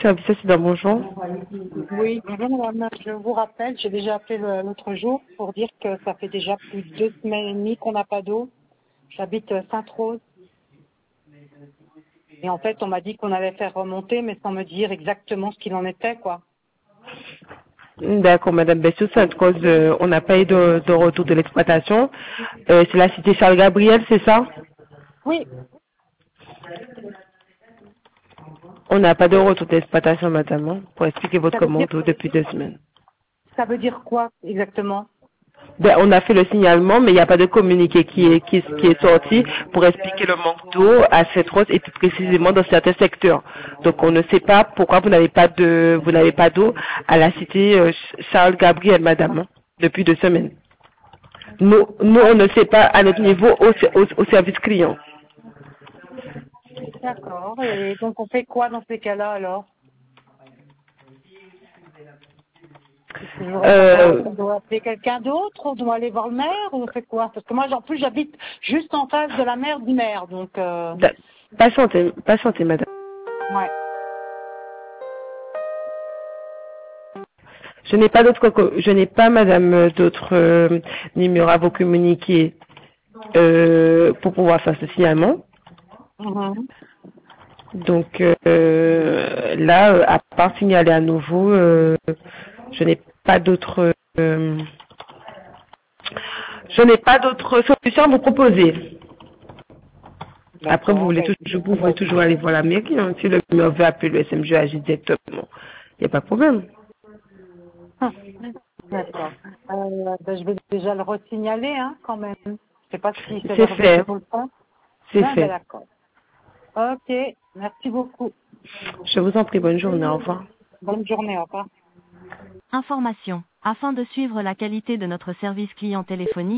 Service accident, bonjour. Oui, bonjour madame. Je vous rappelle, j'ai déjà appelé l'autre jour pour dire que ça fait déjà plus de 2 semaines et demie qu'on n'a pas d'eau. J'habite Sainte-Rose. Et en fait, on m'a dit qu'on allait faire remonter, mais sans me dire exactement ce qu'il en était, quoi. D'accord, Madame Bessou, Sainte-Rose, on n'a pas eu de retour de l'exploitation. C'est la cité Charles-Gabriel, c'est ça? Oui, On n'a pas de retour d'exploitation, madame, hein, pour expliquer ça votre veut dire, manteau depuis 2 semaines. ça veut dire quoi exactement? Ben, on a fait le signalement, mais il n'y a pas de communiqué qui est sorti pour expliquer le manque d'eau à cette rose et plus précisément dans certains secteurs. Donc on ne sait pas pourquoi vous n'avez pas d'eau à la cité Charles Gabriel, madame, hein, depuis 2 semaines. Nous, on ne sait pas à notre niveau au service client. D'accord. Et donc on fait quoi dans ces cas-là alors? Est-ce que je Euh, on doit appeler quelqu'un d'autre? On doit aller voir le maire? Ou on fait quoi? Parce que moi, en plus, j'habite juste en face de la mère du maire, donc patientez, madame. ouais. Je n'ai pas, madame, d'autres numéros à vous communiquer pour pouvoir faire ce signalement. Mhm. Donc là, à part signaler à nouveau, je n'ai pas d'autres solutions à vous proposer. Après, D'accord. Ben, vous pouvez toujours aller voir la mairie, hein. Si le maire veut appeler le SMG agit directement, il n'y a pas de problème. d'accord. Ben, je vais déjà le resignaler, hein, quand même. Je sais pas si c'est C'est leur but fait, pour le faire. c'est Ben, fait. d'accord. Ok. Merci beaucoup. Je vous en prie, bonne journée, au revoir. Bonne journée. Au revoir. Information. Afin de suivre la qualité de notre service client téléphonique,